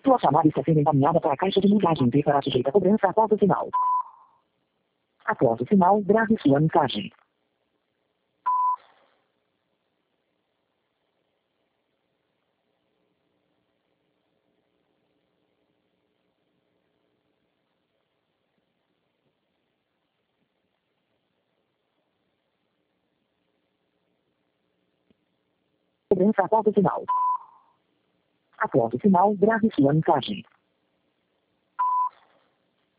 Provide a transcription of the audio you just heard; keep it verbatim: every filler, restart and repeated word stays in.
Sua chamada está sendo encaminhada para a caixa de mensagem e será sujeita a cobrança após o sinal. Após o sinal, grave sua mensagem. Cobrança após o sinal. Após o sinal, grave sua mensagem.